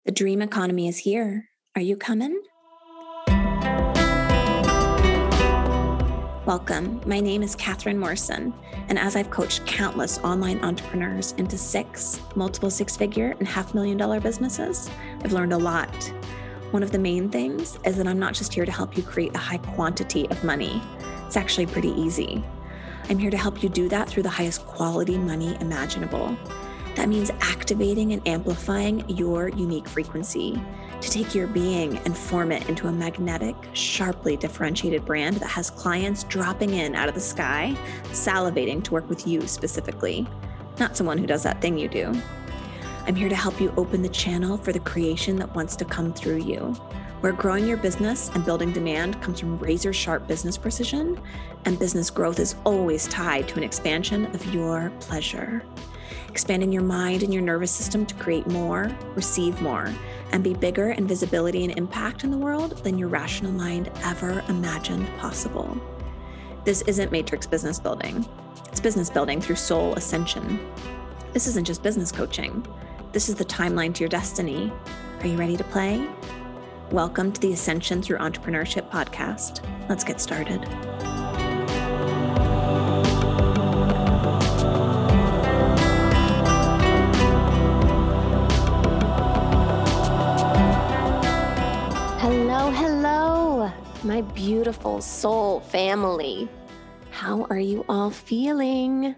The dream economy is here. Are you coming? Welcome. My name is Catherine Morrison, and as I've coached countless online entrepreneurs into multiple six-figure and $500,000 businesses, I've learned a lot. One of the main things is that I'm not just here to help you create a high quantity of money. It's actually pretty easy. I'm here to help you do that through the highest quality money imaginable. That means activating and amplifying your unique frequency to take your being and form it into a magnetic, sharply differentiated brand that has clients dropping in out of the sky, salivating to work with you specifically, not someone who does that thing you do. I'm here to help you open the channel for the creation that wants to come through you, where growing your business and building demand comes from razor-sharp business precision, and business growth is always tied to an expansion of your pleasure. Expanding your mind and your nervous system to create more, receive more, and be bigger in visibility and impact in the world than your rational mind ever imagined possible. This isn't matrix business building. It's business building through soul ascension. This isn't just business coaching. This is the timeline to your destiny. Are you ready to play? Welcome to the Ascension Through Entrepreneurship podcast. Let's get started. Hello, my beautiful soul family. How are you all feeling?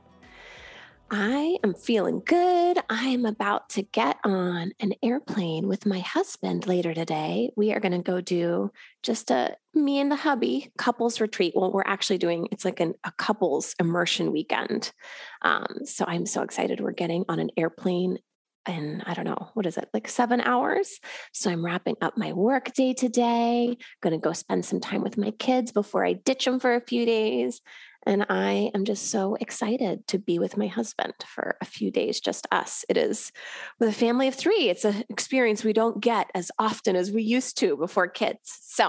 I am feeling good. I am about to get on an airplane with my husband later today. We are going to go do just me and the hubby couples retreat. Well, we're actually doing, it's like a couples immersion weekend. So I'm so excited. We're getting on an airplane in, I don't know, what is it, like 7 hours? So I'm wrapping up my work day today, going to go spend some time with my kids before I ditch them for a few days. And I am just so excited to be with my husband for a few days, just us. It is with a family of 3. It's an experience we don't get as often as we used to before kids. So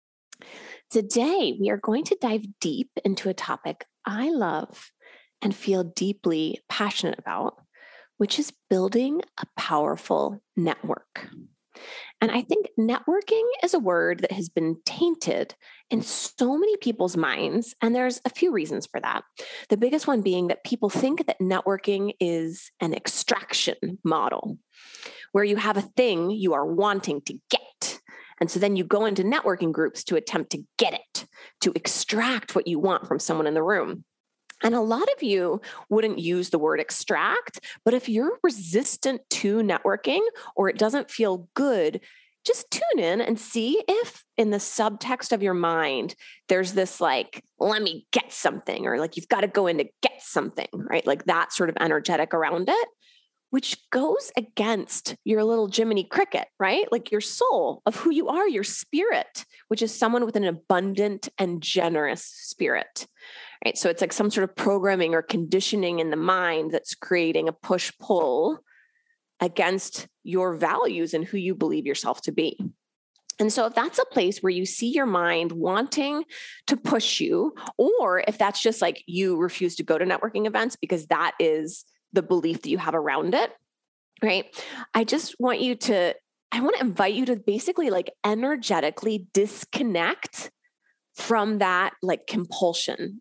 today we are going to dive deep into a topic I love and feel deeply passionate about, which is building a powerful network. And I think networking is a word that has been tainted in so many people's minds. And there's a few reasons for that. The biggest one being that people think that networking is an extraction model, where you have a thing you are wanting to get. And so then you go into networking groups to attempt to get it, to extract what you want from someone in the room. And a lot of you wouldn't use the word extract, but if you're resistant to networking or it doesn't feel good, just tune in and see if in the subtext of your mind, there's this like, let me get something, or like, you've got to go in to get something, right? Like that sort of energetic around it, which goes against your little Jiminy Cricket, right? Like your soul of who you are, your spirit, which is someone with an abundant and generous spirit. Right? So it's like some sort of programming or conditioning in the mind that's creating a push-pull against your values and who you believe yourself to be. And so if that's a place where you see your mind wanting to push you, or if that's just like you refuse to go to networking events because that is the belief that you have around it, right? I want to invite you to basically like energetically disconnect from that like compulsion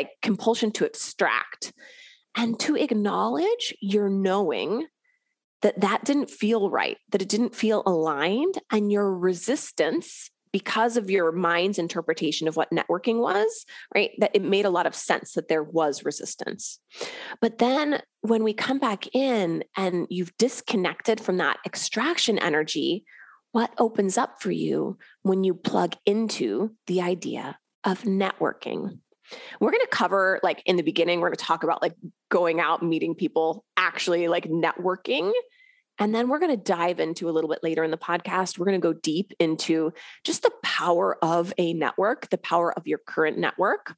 to extract, and to acknowledge your knowing that didn't feel right, that it didn't feel aligned, and your resistance because of your mind's interpretation of what networking was, right? That it made a lot of sense that there was resistance. But then when we come back in and you've disconnected from that extraction energy, what opens up for you when you plug into the idea of networking? We're going to cover, like in the beginning, we're going to talk about like going out, meeting people, actually like networking. And then we're going to dive into a little bit later in the podcast. We're going to go deep into just the power of a network, the power of your current network.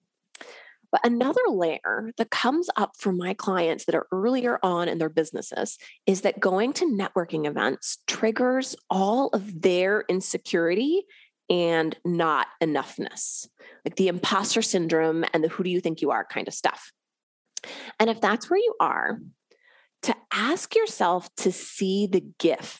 But another layer that comes up for my clients that are earlier on in their businesses is that going to networking events triggers all of their insecurity and not enoughness, like the imposter syndrome and the who do you think you are kind of stuff. And if that's where you are, to ask yourself to see the gift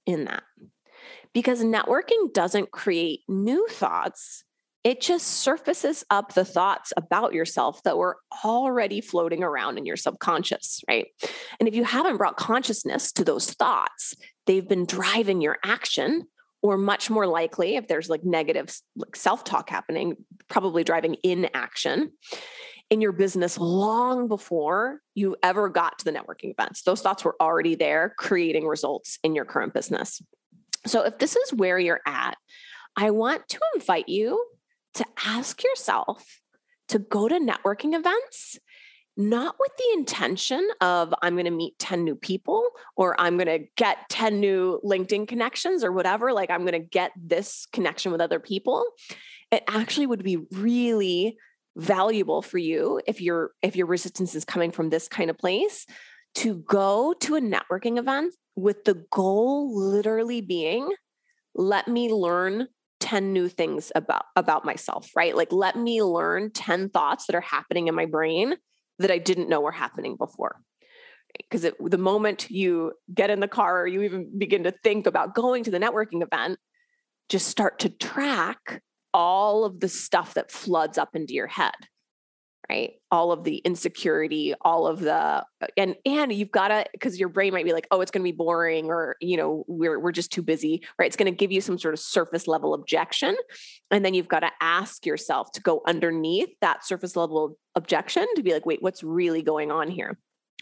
in that. Because networking doesn't create new thoughts. It just surfaces up the thoughts about yourself that were already floating around in your subconscious, right? And if you haven't brought consciousness to those thoughts, they've been driving your action, or much more likely, if there's like negative like self-talk happening, probably driving inaction in your business long before you ever got to the networking events. Those thoughts were already there, creating results in your current business. So if this is where you're at, I want to invite you to ask yourself to go to networking events, not with the intention of I'm going to meet 10 new people, or I'm going to get 10 new LinkedIn connections or whatever, like I'm going to get this connection with other people. It actually would be really valuable for you if your resistance is coming from this kind of place, to go to a networking event with the goal literally being, let me learn 10 new things about myself, right? Like, let me learn 10 thoughts that are happening in my brain that I didn't know were happening before. Because the moment you get in the car or you even begin to think about going to the networking event, just start to track all of the stuff that floods up into your head, right? All of the insecurity, all of the, and you've got to, because your brain might be like, oh, it's going to be boring, or, we're just too busy, right? It's going to give you some sort of surface level objection. And then you've got to ask yourself to go underneath that surface level objection to be like, wait, what's really going on here?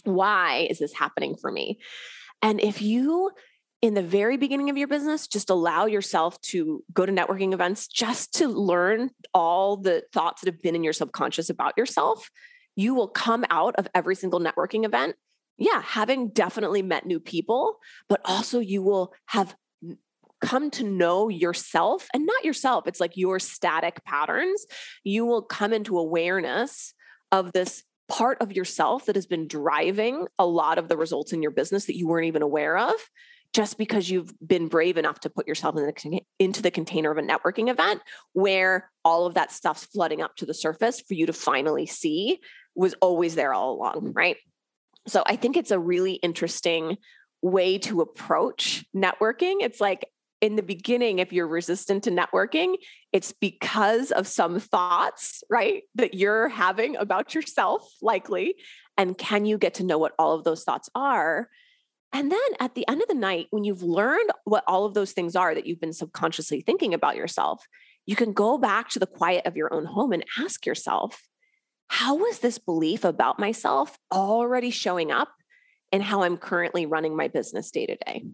Why is this happening for me? And if you, in the very beginning of your business, just allow yourself to go to networking events just to learn all the thoughts that have been in your subconscious about yourself, you will come out of every single networking event, having definitely met new people, but also you will have come to know yourself, and not yourself. It's like your static patterns. You will come into awareness of this part of yourself that has been driving a lot of the results in your business that you weren't even aware of, just because you've been brave enough to put yourself into the container of a networking event where all of that stuff's flooding up to the surface for you to finally see was always there all along, right? So I think it's a really interesting way to approach networking. It's like, in the beginning, if you're resistant to networking, it's because of some thoughts, right, that you're having about yourself, likely. And can you get to know what all of those thoughts are? And then at the end of the night, when you've learned what all of those things are that you've been subconsciously thinking about yourself, you can go back to the quiet of your own home and ask yourself, how was this belief about myself already showing up in how I'm currently running my business day to day?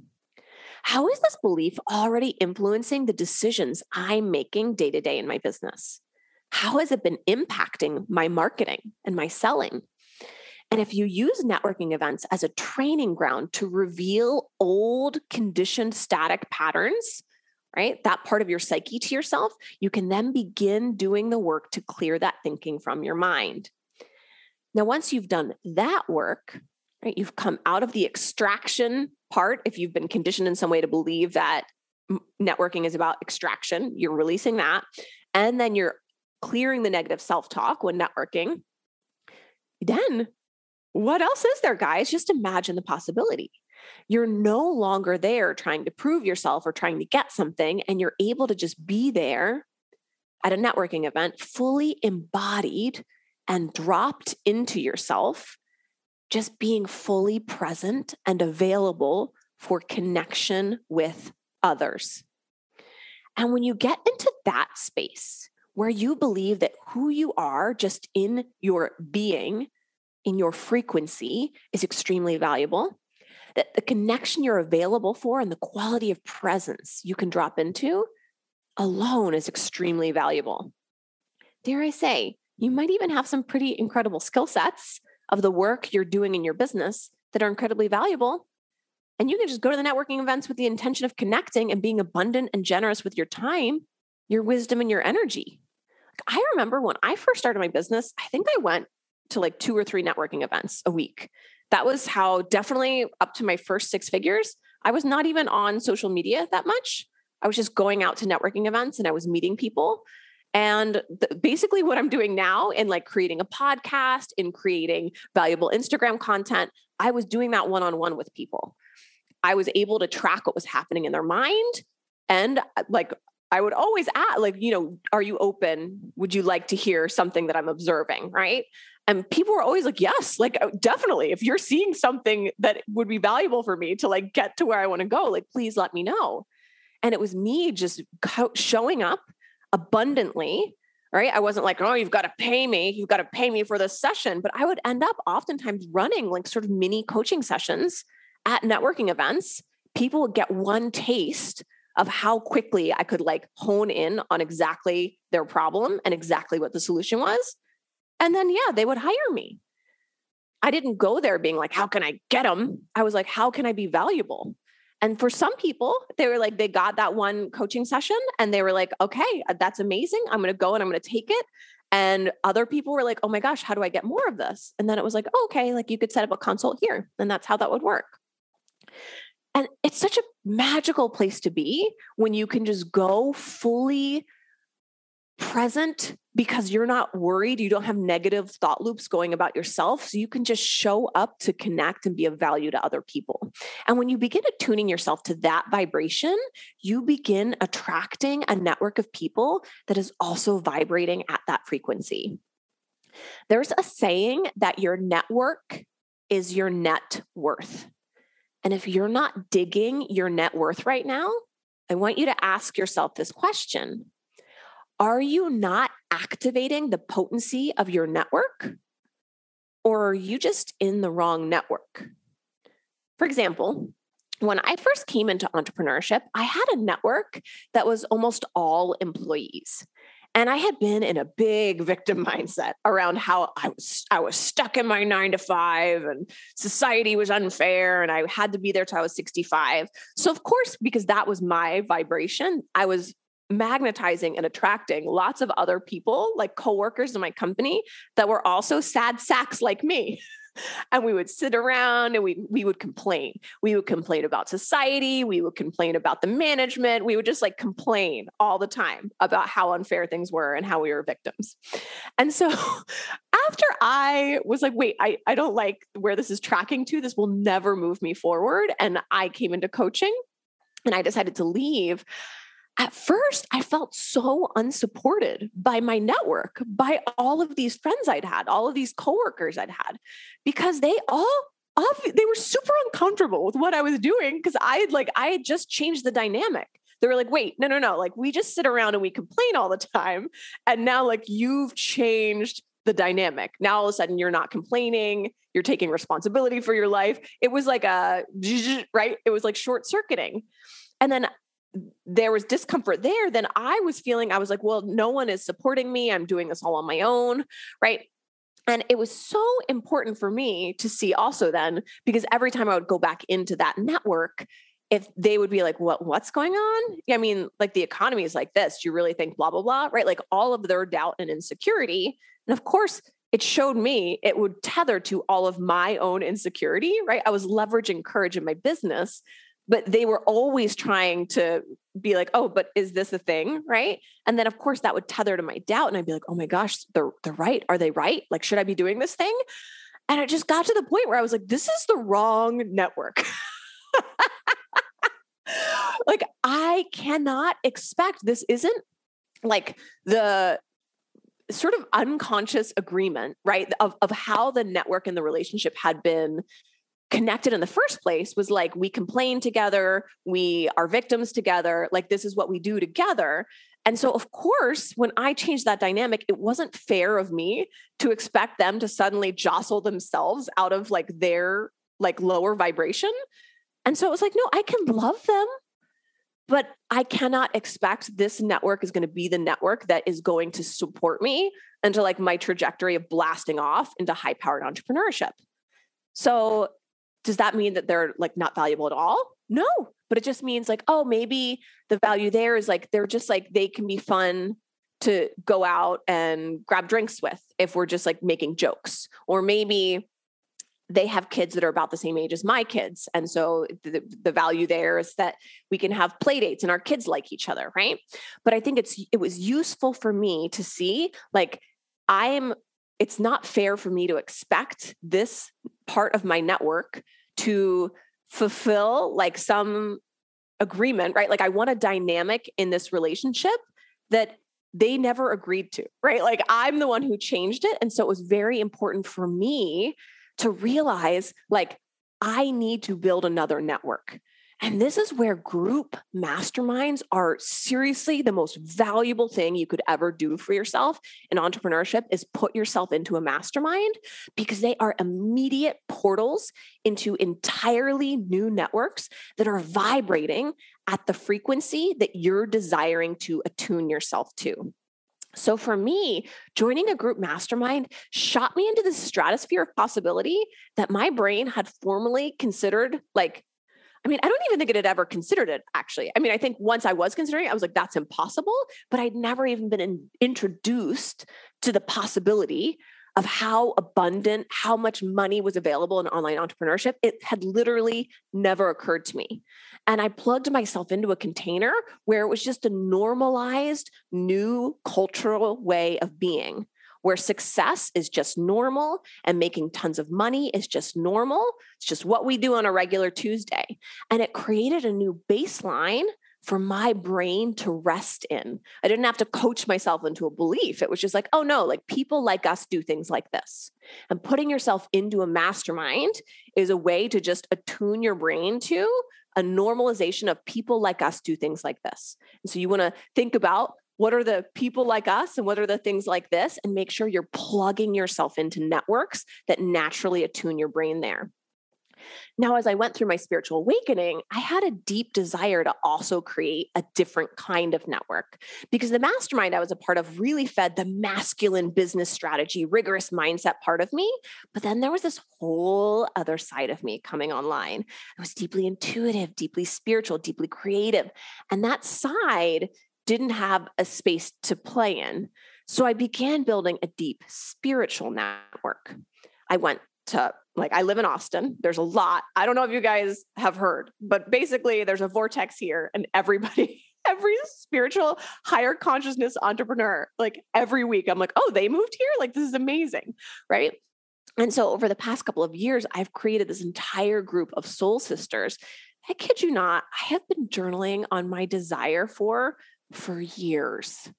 How is this belief already influencing the decisions I'm making day to day in my business? How has it been impacting my marketing and my selling? And if you use networking events as a training ground to reveal old conditioned static patterns, right, that part of your psyche to yourself, you can then begin doing the work to clear that thinking from your mind. Now, once you've done that work, right, you've come out of the extraction part. If you've been conditioned in some way to believe that networking is about extraction, you're releasing that. And then you're clearing the negative self-talk when networking. Then what else is there, guys? Just imagine the possibility. You're no longer there trying to prove yourself or trying to get something, and you're able to just be there at a networking event, fully embodied and dropped into yourself, just being fully present and available for connection with others. And when you get into that space where you believe that who you are just in your being, in your frequency, is extremely valuable, that the connection you're available for and the quality of presence you can drop into alone is extremely valuable. Dare I say, you might even have some pretty incredible skill sets of the work you're doing in your business that are incredibly valuable. And you can just go to the networking events with the intention of connecting and being abundant and generous with your time, your wisdom, and your energy. I remember when I first started my business, I think I went to like 2 or 3 networking events a week. That was how, definitely up to my first 6 figures, I was not even on social media that much. I was just going out to networking events and I was meeting people. And basically what I'm doing now in like creating a podcast, in creating valuable Instagram content, I was doing that one-on-one with people. I was able to track what was happening in their mind. And like, I would always ask, like, are you open? Would you like to hear something that I'm observing? Right. And people were always like, yes, like, definitely. If you're seeing something that would be valuable for me to like get to where I want to go, like, please let me know. And it was me just showing up abundantly, right? I wasn't like, oh, you've got to pay me. You've got to pay me for this session. But I would end up oftentimes running like sort of mini coaching sessions at networking events. People would get one taste of how quickly I could like hone in on exactly their problem and exactly what the solution was. And then, yeah, they would hire me. I didn't go there being like, how can I get them? I was like, how can I be valuable? And for some people, they were like, they got that one coaching session and they were like, okay, that's amazing. I'm going to go and I'm going to take it. And other people were like, oh my gosh, how do I get more of this? And then it was like, oh, okay, like you could set up a consult here. And that's how that would work. And it's such a magical place to be when you can just go fully present because you're not worried. You don't have negative thought loops going about yourself. So you can just show up to connect and be of value to other people. And when you begin attuning yourself to that vibration, you begin attracting a network of people that is also vibrating at that frequency. There's a saying that your network is your net worth. And if you're not digging your net worth right now, I want you to ask yourself this question. Are you not activating the potency of your network? Or are you just in the wrong network? For example, when I first came into entrepreneurship, I had a network that was almost all employees. And I had been in a big victim mindset around how I was stuck in my 9-to-5 and society was unfair and I had to be there till I was 65. So of course, because that was my vibration, I was magnetizing and attracting lots of other people, like coworkers in my company that were also sad sacks like me. And we would sit around and we would complain. We would complain about society. We would complain about the management. We would just like complain all the time about how unfair things were and how we were victims. And so after I was like, wait, I don't like where this is tracking to. This will never move me forward. And I came into coaching and I decided to leave. At first, I felt so unsupported by my network, by all of these friends I'd had, all of these coworkers I'd had, because they were super uncomfortable with what I was doing because I had just changed the dynamic. They were like, wait, no. Like we just sit around and we complain all the time. And now like you've changed the dynamic. Now all of a sudden you're not complaining. You're taking responsibility for your life. It was like right? It was like short circuiting. And then there was discomfort there. Then I was like, well, no one is supporting me. I'm doing this all on my own. Right. And it was so important for me to see also then, because every time I would go back into that network, if they would be like, what's going on? I mean, like the economy is like this. Do you really think blah, blah, blah? Right. Like all of their doubt and insecurity. And of course, it showed me it would tether to all of my own insecurity. Right. I was leveraging courage in my business. But they were always trying to be like, oh, but is this a thing? Right. And then of course that would tether to my doubt. And I'd be like, oh my gosh, they're right. Are they right? Like, should I be doing this thing? And it just got to the point where I was like, this is the wrong network. Like, I cannot expect, this isn't like the sort of unconscious agreement, right? Of how the network and the relationship had been connected in the first place was like, we complain together, we are victims together, like this is what we do together. And so of course, when I changed that dynamic, it wasn't fair of me to expect them to suddenly jostle themselves out of like their like lower vibration. And so it was like, no, I can love them, but I cannot expect this network is going to be the network that is going to support me into like my trajectory of blasting off into high-powered entrepreneurship. So does that mean that they're like not valuable at all? No, but it just means like, oh, maybe the value there is like, they're just like, they can be fun to go out and grab drinks with if we're just like making jokes, or maybe they have kids that are about the same age as my kids. And so the value there is that we can have play dates and our kids like each other. Right. But I think it was useful for me to see like, it's not fair for me to expect this part of my network to fulfill like some agreement, right? Like I want a dynamic in this relationship that they never agreed to, right? Like I'm the one who changed it. And so it was very important for me to realize like I need to build another network. And this is where group masterminds are seriously the most valuable thing you could ever do for yourself in entrepreneurship is put yourself into a mastermind because they are immediate portals into entirely new networks that are vibrating at the frequency that you're desiring to attune yourself to. So for me, joining a group mastermind shot me into the stratosphere of possibility that my brain had formerly considered like, I don't even think it had ever considered it, actually. I think once I was considering it, I was like, that's impossible. But I'd never even been introduced to the possibility of how abundant, how much money was available in online entrepreneurship. It had literally never occurred to me. And I plugged myself into a container where it was just a normalized new cultural way of being, where success is just normal and making tons of money is just normal. It's just what we do on a regular Tuesday. And it created a new baseline for my brain to rest in. I didn't have to coach myself into a belief. It was just like, oh no, like people like us do things like this. And putting yourself into a mastermind is a way to just attune your brain to a normalization of people like us do things like this. And so you want to think about what are the people like us and what are the things like this, and make sure you're plugging yourself into networks that naturally attune your brain there. Now, as I went through my spiritual awakening, I had a deep desire to also create a different kind of network because the mastermind I was a part of really fed the masculine business strategy, rigorous mindset part of me. But then there was this whole other side of me coming online. I was deeply intuitive, deeply spiritual, deeply creative. And that side didn't have a space to play in. So I began building a deep spiritual network. I went to, I live in Austin. There's a lot. I don't know if you guys have heard, but basically there's a vortex here and every spiritual higher consciousness entrepreneur, every week I'm like, oh, they moved here? This is amazing. Right. And so over the past couple of years, I've created this entire group of soul sisters. I kid you not, I have been journaling on my desire for years.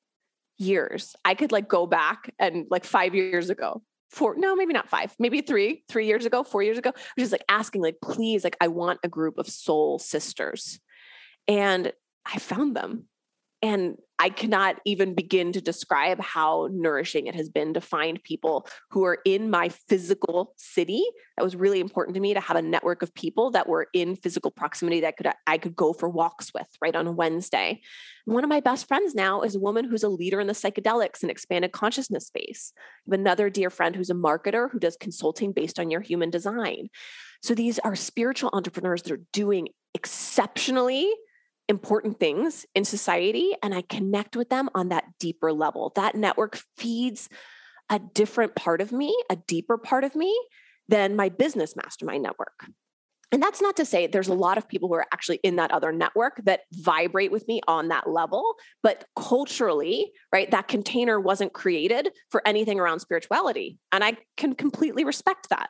I could go back and 5 years ago, maybe not 5, maybe 3 years ago, 4 years ago, just asking please, I want a group of soul sisters. And I found them. And I cannot even begin to describe how nourishing it has been to find people who are in my physical city. That was really important to me, to have a network of people that were in physical proximity that I could go for walks with, right, on a Wednesday. And one of my best friends now is a woman who's a leader in the psychedelics and expanded consciousness space. I have another dear friend who's a marketer who does consulting based on your human design. So these are spiritual entrepreneurs that are doing exceptionally important things in society, and I connect with them on that deeper level. That network feeds a different part of me, a deeper part of me than my business mastermind network. And that's not to say there's a lot of people who are actually in that other network that vibrate with me on that level, but culturally, right, that container wasn't created for anything around spirituality. And I can completely respect that.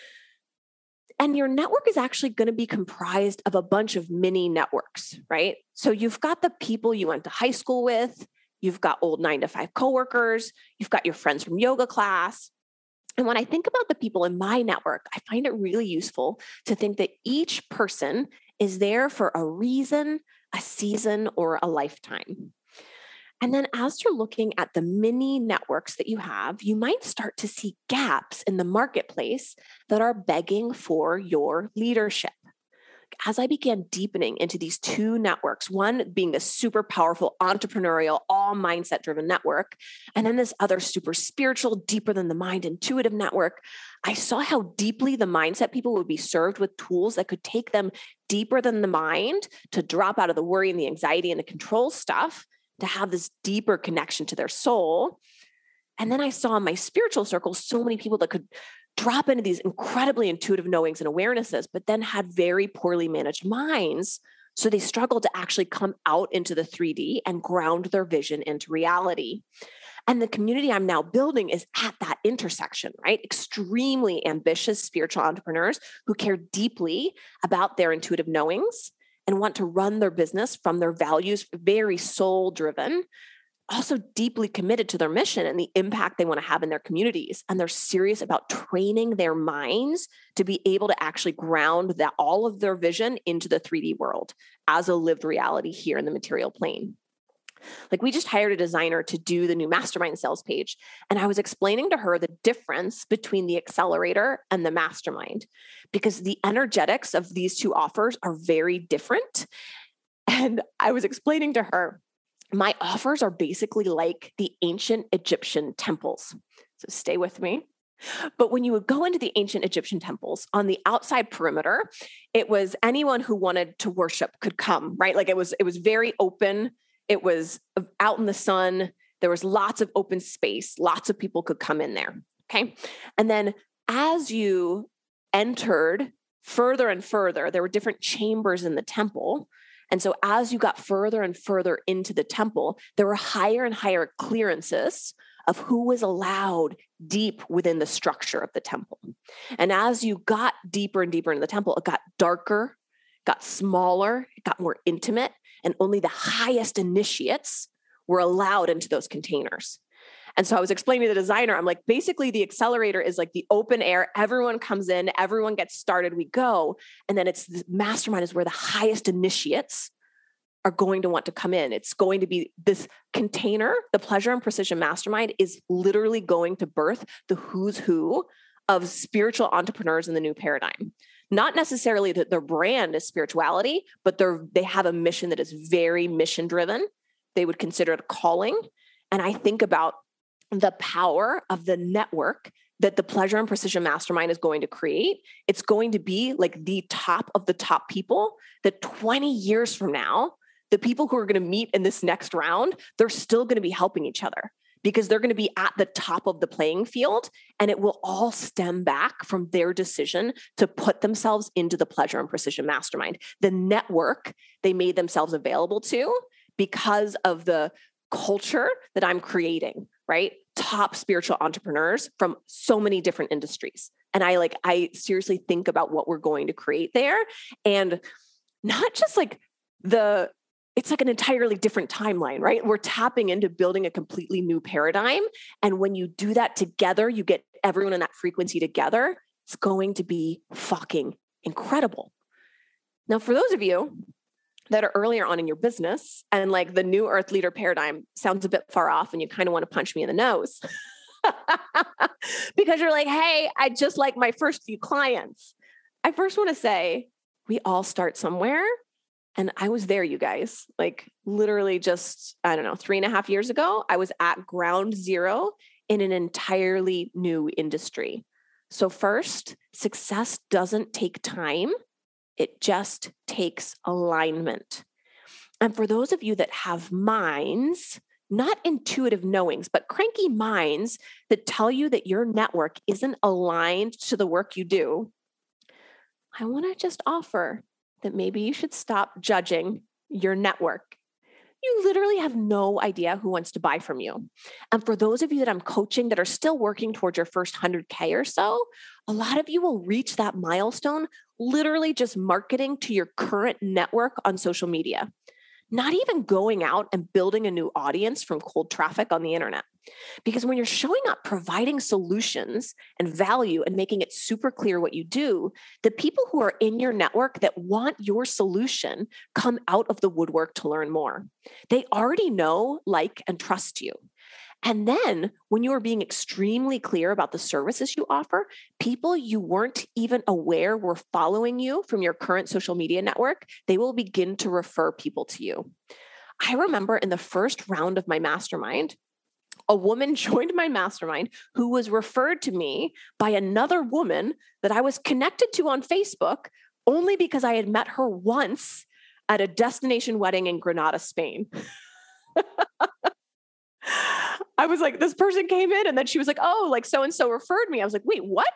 And your network is actually going to be comprised of a bunch of mini networks, right? So you've got the people you went to high school with, you've got old 9-to-5 coworkers, you've got your friends from yoga class. And when I think about the people in my network, I find it really useful to think that each person is there for a reason, a season, or a lifetime. And then as you're looking at the mini networks that you have, you might start to see gaps in the marketplace that are begging for your leadership. As I began deepening into these two networks, one being the super powerful entrepreneurial, all mindset driven network, and then this other super spiritual, deeper than the mind, intuitive network, I saw how deeply the mindset people would be served with tools that could take them deeper than the mind to drop out of the worry and the anxiety and the control stuff, to have this deeper connection to their soul. And then I saw in my spiritual circle so many people that could drop into these incredibly intuitive knowings and awarenesses, but then had very poorly managed minds. So they struggled to actually come out into the 3D and ground their vision into reality. And the community I'm now building is at that intersection, right? Extremely ambitious spiritual entrepreneurs who care deeply about their intuitive knowings and want to run their business from their values, very soul driven, also deeply committed to their mission and the impact they want to have in their communities. And they're serious about training their minds to be able to actually ground that all of their vision into the 3D world as a lived reality here in the material plane. Like, we just hired a designer to do the new mastermind sales page. And I was explaining to her the difference between the accelerator and the mastermind, because the energetics of these two offers are very different. And I was explaining to her, my offers are basically like the ancient Egyptian temples. So stay with me. But when you would go into the ancient Egyptian temples, on the outside perimeter, it was anyone who wanted to worship could come, right? Like, it was very open. It was out in the sun. There was lots of open space. Lots of people could come in there. Okay. And then as you entered further and further, there were different chambers in the temple. And so as you got further and further into the temple, there were higher and higher clearances of who was allowed deep within the structure of the temple. And as you got deeper and deeper into the temple, it got darker, got smaller, it got more intimate, and only the highest initiates were allowed into those containers. And so I was explaining to the designer, I'm like, basically the accelerator is like the open air. Everyone comes in, everyone gets started, we go. And then it's the mastermind is where the highest initiates are going to want to come in. It's going to be this container. The Pleasure and Precision Mastermind is literally going to birth the who's who of spiritual entrepreneurs in the new paradigm. Not necessarily that their brand is spirituality, but they have a mission that is very mission driven. They would consider it a calling. And I think about the power of the network that the Pleasure and Precision Mastermind is going to create. It's going to be like the top of the top people that 20 years from now, the people who are going to meet in this next round, they're still going to be helping each other because they're going to be at the top of the playing field, and it will all stem back from their decision to put themselves into the Pleasure and Precision Mastermind, the network they made themselves available to because of the culture that I'm creating, right? Top spiritual entrepreneurs from so many different industries. And I seriously think about what we're going to create there, and not just like it's like an entirely different timeline, right? We're tapping into building a completely new paradigm. And when you do that together, you get everyone in that frequency together. It's going to be fucking incredible. Now, for those of you that are earlier on in your business and like the new earth leader paradigm sounds a bit far off and you kind of want to punch me in the nose because you're like, hey, I just like my first few clients. I first want to say we all start somewhere. And I was there, you guys, like literally just, 3.5 years ago, I was at ground zero in an entirely new industry. So first, success doesn't take time. It just takes alignment. And for those of you that have minds, not intuitive knowings, but cranky minds that tell you that your network isn't aligned to the work you do, I want to just offer that maybe you should stop judging your network. You literally have no idea who wants to buy from you. And for those of you that I'm coaching that are still working towards your first 100K or so, a lot of you will reach that milestone literally just marketing to your current network on social media, not even going out and building a new audience from cold traffic on the internet. Because when you're showing up, providing solutions and value and making it super clear what you do, the people who are in your network that want your solution come out of the woodwork to learn more. They already know, like, and trust you. And then when you are being extremely clear about the services you offer, people you weren't even aware were following you from your current social media network, they will begin to refer people to you. I remember in the first round of my mastermind, a woman joined my mastermind who was referred to me by another woman that I was connected to on Facebook only because I had met her once at a destination wedding in Granada, Spain. I was like, this person came in and then she was like, oh, like so-and-so referred me. I was like, wait, what?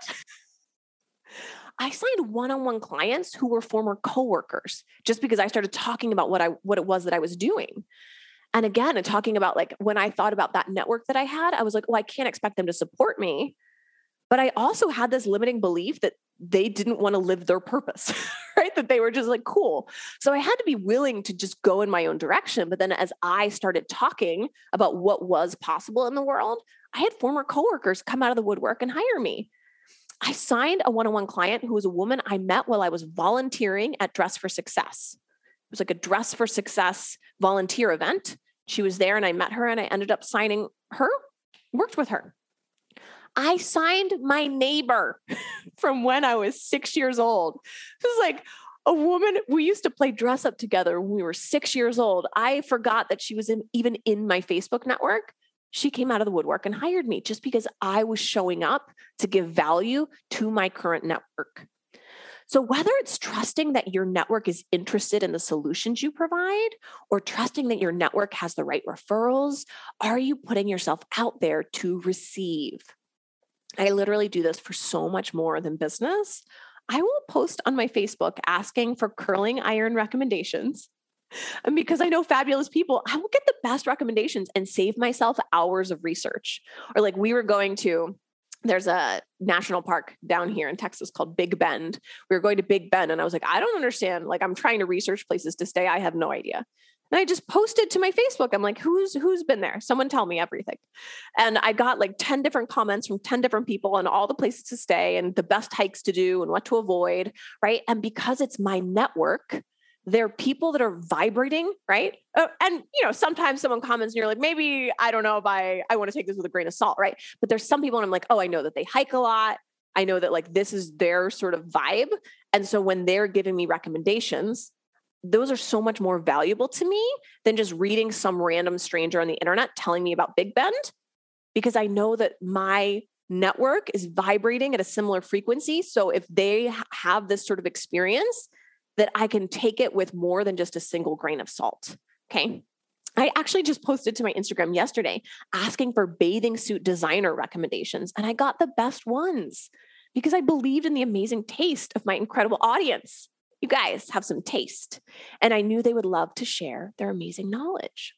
I signed one-on-one clients who were former coworkers just because I started talking about what it was that I was doing. And again, and talking about like when I thought about that network that I had, I was like, well, I can't expect them to support me. But I also had this limiting belief that they didn't want to live their purpose, right? That they were just like, cool. So I had to be willing to just go in my own direction. But then as I started talking about what was possible in the world, I had former coworkers come out of the woodwork and hire me. I signed a one-on-one client who was a woman I met while I was volunteering at Dress for Success. It was like a Dress for Success volunteer event. She was there and I met her and I ended up signing her, worked with her. I signed my neighbor from when I was 6 years old. This is like a woman, we used to play dress up together when we were 6 years old. I forgot that she was even in my Facebook network. She came out of the woodwork and hired me just because I was showing up to give value to my current network. So whether it's trusting that your network is interested in the solutions you provide or trusting that your network has the right referrals, are you putting yourself out there to receive? I literally do this for so much more than business. I will post on my Facebook asking for curling iron recommendations. And because I know fabulous people, I will get the best recommendations and save myself hours of research. Or like there's a national park down here in Texas called Big Bend. We were going to Big Bend and I was like, I don't understand. Like I'm trying to research places to stay. I have no idea. And I just posted to my Facebook. I'm like, who's been there? Someone tell me everything. And I got like 10 different comments from 10 different people on all the places to stay and the best hikes to do and what to avoid, right? And because it's my network, there are people that are vibrating, right? And, sometimes someone comments and you're like, maybe, I don't know if I want to take this with a grain of salt, right? But there's some people and I'm like, oh, I know that they hike a lot. I know that like, this is their sort of vibe. And so when they're giving me recommendations, those are so much more valuable to me than just reading some random stranger on the internet telling me about Big Bend, because I know that my network is vibrating at a similar frequency. So if they have this sort of experience, that I can take it with more than just a single grain of salt. Okay. I actually just posted to my Instagram yesterday asking for bathing suit designer recommendations, and I got the best ones because I believed in the amazing taste of my incredible audience. You guys have some taste, and I knew they would love to share their amazing knowledge.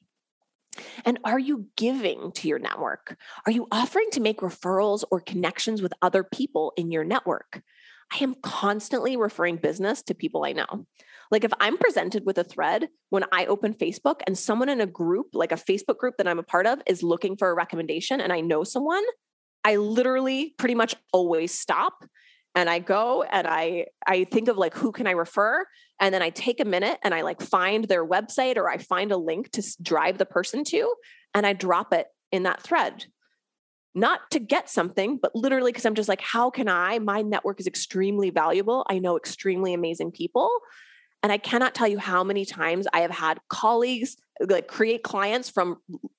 And are you giving to your network? Are you offering to make referrals or connections with other people in your network? I am constantly referring business to people I know. Like if I'm presented with a thread when I open Facebook and someone in a group, like a Facebook group that I'm a part of, is looking for a recommendation and I know someone, I literally pretty much always stop and I go and I think of like, who can I refer? And then I take a minute and I like find their website or I find a link to drive the person to, and I drop it in that thread. Not to get something, but literally because I'm just like, how can my network is extremely valuable. I know extremely amazing people. And I cannot tell you how many times I have had colleagues like create clients from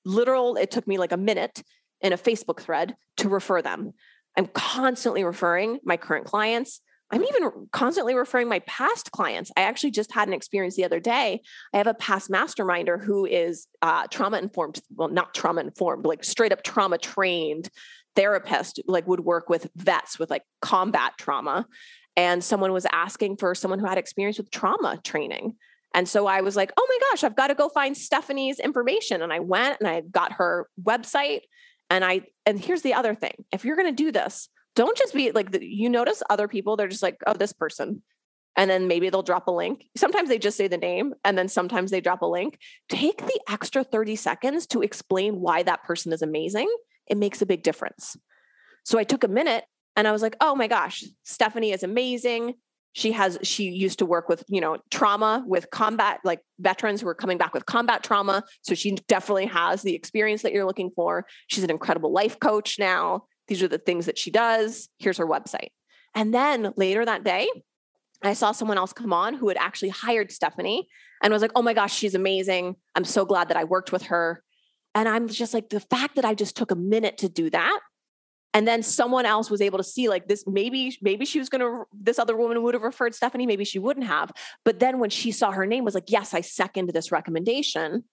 it took me like a minute in a Facebook thread to refer them. I'm constantly referring my current clients. I'm even constantly referring my past clients. I actually just had an experience the other day. I have a past masterminder who is trauma-informed, well, not trauma-informed, like straight up trauma-trained therapist, like would work with vets with like combat trauma. And someone was asking for someone who had experience with trauma training. And so I was like, oh my gosh, I've got to go find Stephanie's information. And I went and I got her website. And here's the other thing. If you're going to do this, don't just be like, you notice other people, they're just like, oh, this person. And then maybe they'll drop a link. Sometimes they just say the name and then sometimes they drop a link. Take the extra 30 seconds to explain why that person is amazing. It makes a big difference. So I took a minute and I was like, oh my gosh, Stephanie is amazing. She used to work with, trauma with combat, like veterans who are coming back with combat trauma. So she definitely has the experience that you're looking for. She's an incredible life coach now. These are the things that she does. Here's her website. And then later that day, I saw someone else come on who had actually hired Stephanie and was like, oh my gosh, she's amazing. I'm so glad that I worked with her. And I'm just like, the fact that I just took a minute to do that. And then someone else was able to see like this, maybe she was this other woman would have referred Stephanie, maybe she wouldn't have. But then when she saw her name was like, yes, I second this recommendation.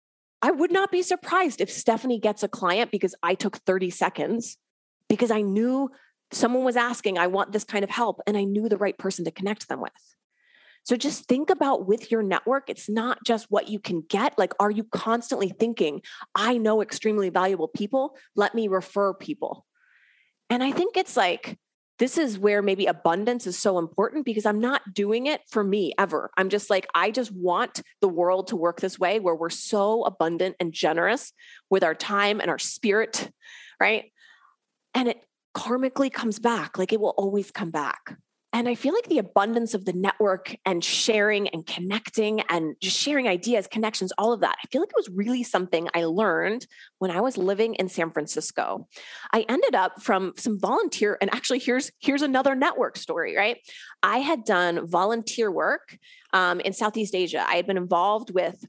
I would not be surprised if Stephanie gets a client because I took 30 seconds because I knew someone was asking, I want this kind of help. And I knew the right person to connect them with. So just think about with your network, it's not just what you can get. Like, are you constantly thinking, I know extremely valuable people, let me refer people? And I think it's like, this is where maybe abundance is so important, because I'm not doing it for me ever. I'm just like, I just want the world to work this way, where we're so abundant and generous with our time and our spirit, right? And it karmically comes back. Like, it will always come back. And I feel like the abundance of the network and sharing and connecting and just sharing ideas, connections, all of that, I feel like it was really something I learned when I was living in San Francisco. I ended up from some volunteer, and actually here's another network story, right? I had done volunteer work in Southeast Asia. I had been involved with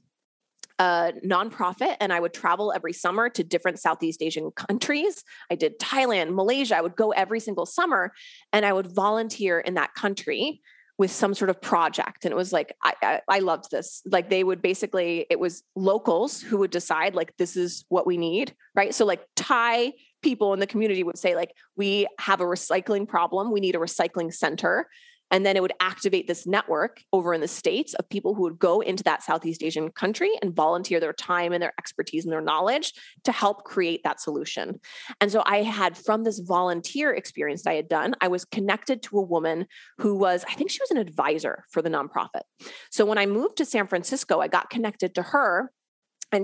a nonprofit, and I would travel every summer to different Southeast Asian countries. I did Thailand, Malaysia. I would go every single summer, and I would volunteer in that country with some sort of project. And it was like, I loved this. Like, they would basically, it was locals who would decide, like, this is what we need, right? So like Thai people in the community would say, like, we have a recycling problem. We need a recycling center. And then it would activate this network over in the States of people who would go into that Southeast Asian country and volunteer their time and their expertise and their knowledge to help create that solution. And so I had, from this volunteer experience I had done, I was connected to a woman who was, I think she was an advisor for the nonprofit. So when I moved to San Francisco, I got connected to her, and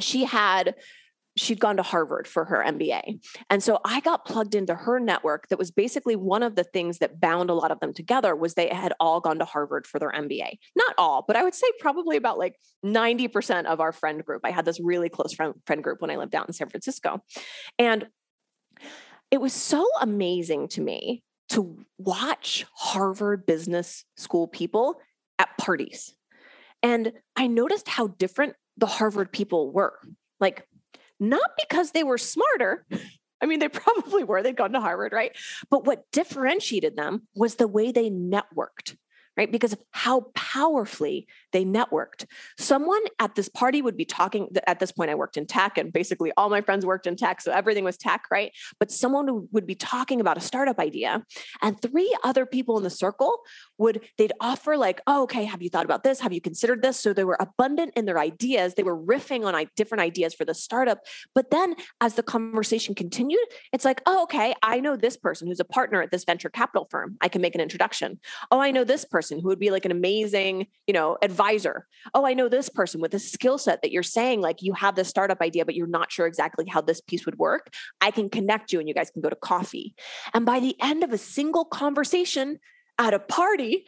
she'd gone to Harvard for her MBA. And so I got plugged into her network. That was basically one of the things that bound a lot of them together, was they had all gone to Harvard for their MBA. Not all, but I would say probably about like 90% of our friend group. I had this really close friend group when I lived out in San Francisco. And it was so amazing to me to watch Harvard Business School people at parties. And I noticed how different the Harvard people were. Like, not because they were smarter. I mean, they probably were. They'd gone to Harvard, right? But what differentiated them was the way they networked, right? Because of how powerfully they networked. Someone at this party would be talking. At this point, I worked in tech, and basically all my friends worked in tech. So everything was tech, right? But someone would be talking about a startup idea, and three other people in the circle they'd offer like, oh, okay, have you thought about this? Have you considered this? So they were abundant in their ideas. They were riffing on different ideas for the startup. But then as the conversation continued, it's like, oh, okay, I know this person who's a partner at this venture capital firm. I can make an introduction. Oh, I know this person who would be like an amazing, advisor. Oh, I know this person with a skill set that you're saying, like, you have this startup idea, but you're not sure exactly how this piece would work. I can connect you, and you guys can go to coffee. And by the end of a single conversation at a party,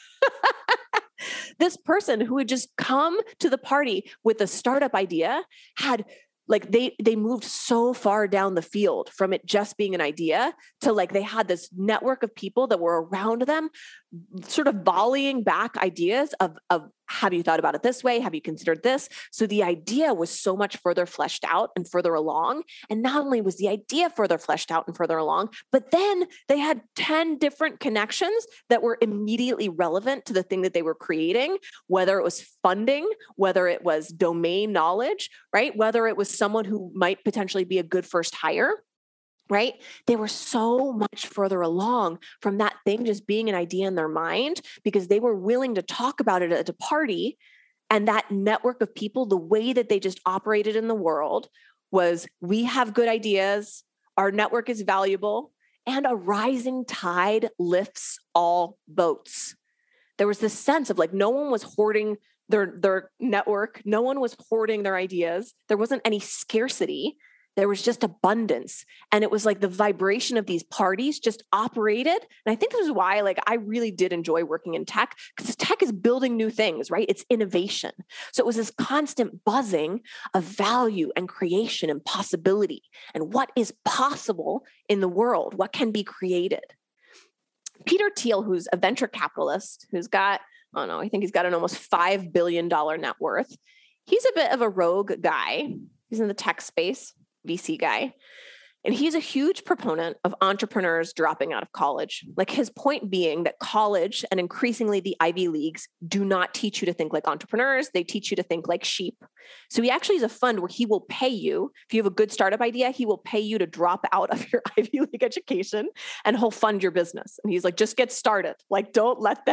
this person who had just come to the party with a startup idea had, like, they moved so far down the field from it just being an idea to, like, they had this network of people that were around them, sort of volleying back ideas of have you thought about it this way? Have you considered this? So the idea was so much further fleshed out and further along. And not only was the idea further fleshed out and further along, but then they had 10 different connections that were immediately relevant to the thing that they were creating, whether it was funding, whether it was domain knowledge, right? Whether it was someone who might potentially be a good first hire. Right? They were so much further along from that thing just being an idea in their mind, because they were willing to talk about it at a party. And that network of people, the way that they just operated in the world was, we have good ideas, our network is valuable, and a rising tide lifts all boats. There was this sense of, like, no one was hoarding their network. No one was hoarding their ideas. There wasn't any scarcity. There was just abundance. And it was like the vibration of these parties just operated. And I think this is why, like, I really did enjoy working in tech, because tech is building new things, right? It's innovation. So it was this constant buzzing of value and creation and possibility and what is possible in the world, what can be created. Peter Thiel, who's a venture capitalist, who's got, I think he's got an almost $5 billion net worth. He's a bit of a rogue guy. He's in the tech space. VC guy. And he's a huge proponent of entrepreneurs dropping out of college. Like his point being that college and increasingly the Ivy Leagues do not teach you to think like entrepreneurs. They teach you to think like sheep. So he actually has a fund where he will pay you. If you have a good startup idea, he will pay you to drop out of your Ivy League education and he'll fund your business. And he's like, just get started. Like, don't let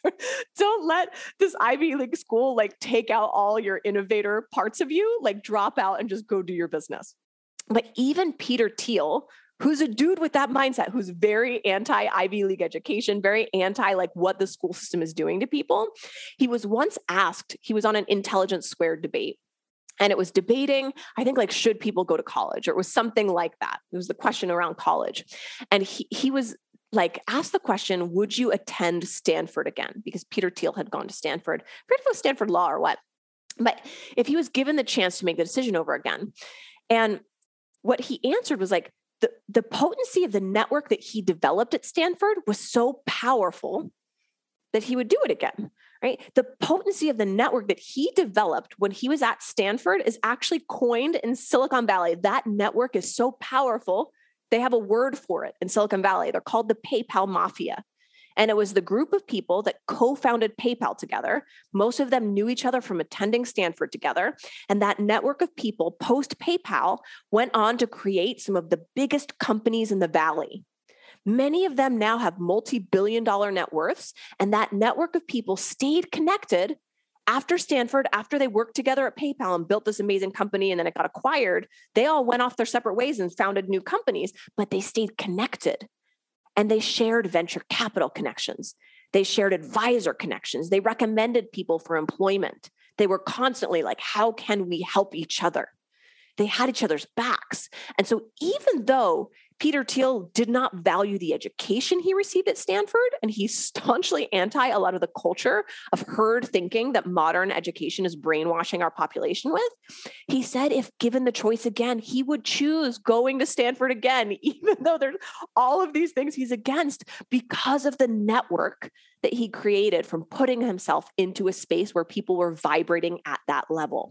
this Ivy League school like take out all your innovator parts of you, like drop out and just go do your business. But even Peter Thiel, who's a dude with that mindset, who's very anti-Ivy League education, very anti like what the school system is doing to people. He was once asked, he was on an Intelligence Squared debate. And it was debating, I think like, should people go to college? Or it was something like that. It was the question around college. And he was like, asked the question, would you attend Stanford again? Because Peter Thiel had gone to Stanford. I forget if it was Stanford Law or what. But if he was given the chance to make the decision over again. And what he answered was like, the potency of the network that he developed at Stanford was so powerful that he would do it again, right? The potency of the network that he developed when he was at Stanford is actually coined in Silicon Valley. That network is so powerful, they have a word for it in Silicon Valley. They're called the PayPal Mafia. And it was the group of people that co-founded PayPal together. Most of them knew each other from attending Stanford together. And that network of people post PayPal went on to create some of the biggest companies in the Valley. Many of them now have multi-billion-dollar net worths. And that network of people stayed connected after Stanford, after they worked together at PayPal and built this amazing company and then it got acquired. They all went off their separate ways and founded new companies, but they stayed connected. And they shared venture capital connections. They shared advisor connections. They recommended people for employment. They were constantly like, how can we help each other? They had each other's backs. And so even though Peter Thiel did not value the education he received at Stanford, and he's staunchly anti a lot of the culture of herd thinking that modern education is brainwashing our population with, he said if given the choice again, he would choose going to Stanford again, even though there's all of these things he's against, because of the network that he created from putting himself into a space where people were vibrating at that level.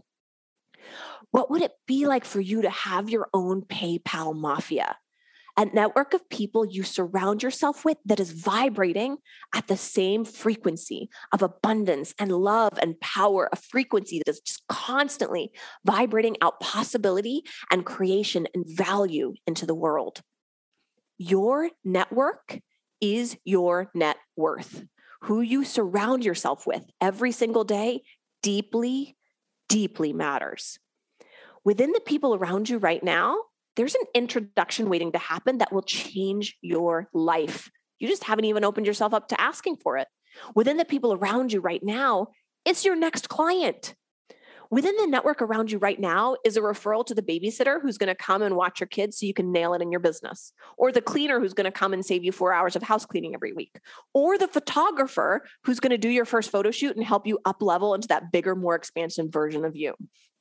What would it be like for you to have your own PayPal Mafia? A network of people you surround yourself with that is vibrating at the same frequency of abundance and love and power, a frequency that is just constantly vibrating out possibility and creation and value into the world. Your network is your net worth. Who you surround yourself with every single day deeply, deeply matters. Within the people around you right now, there's an introduction waiting to happen that will change your life. You just haven't even opened yourself up to asking for it. Within the people around you right now, it's your next client. Within the network around you right now is a referral to the babysitter who's going to come and watch your kids so you can nail it in your business, or the cleaner who's going to come and save you 4 hours of house cleaning every week, or the photographer who's going to do your first photo shoot and help you up level into that bigger, more expansive version of you.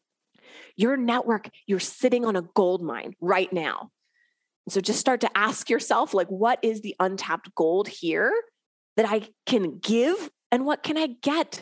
Your network, you're sitting on a gold mine right now. So just start to ask yourself, like, what is the untapped gold here that I can give and what can I get?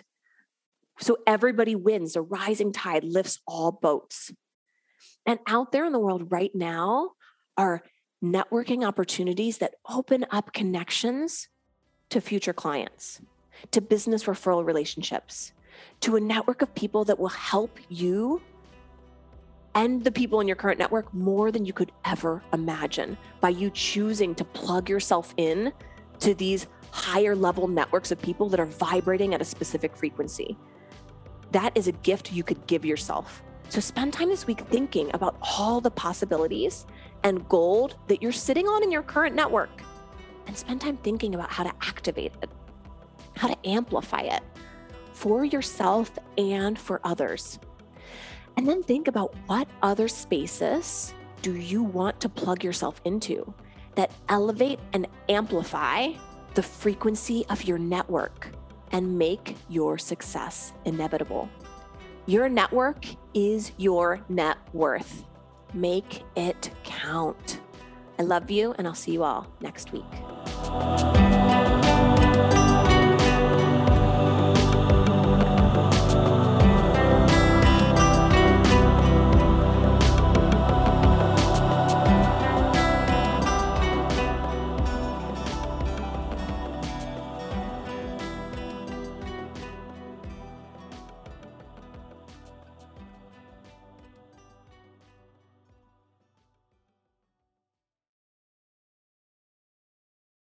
So everybody wins. The rising tide lifts all boats. And out there in the world right now are networking opportunities that open up connections to future clients, to business referral relationships, to a network of people that will help you and the people in your current network more than you could ever imagine by you choosing to plug yourself in to these higher level networks of people that are vibrating at a specific frequency. That is a gift you could give yourself. So spend time this week thinking about all the possibilities and gold that you're sitting on in your current network, and spend time thinking about how to activate it, how to amplify it for yourself and for others. And then think about what other spaces do you want to plug yourself into that elevate and amplify the frequency of your network and make your success inevitable. Your network is your net worth. Make it count. I love you, and I'll see you all next week.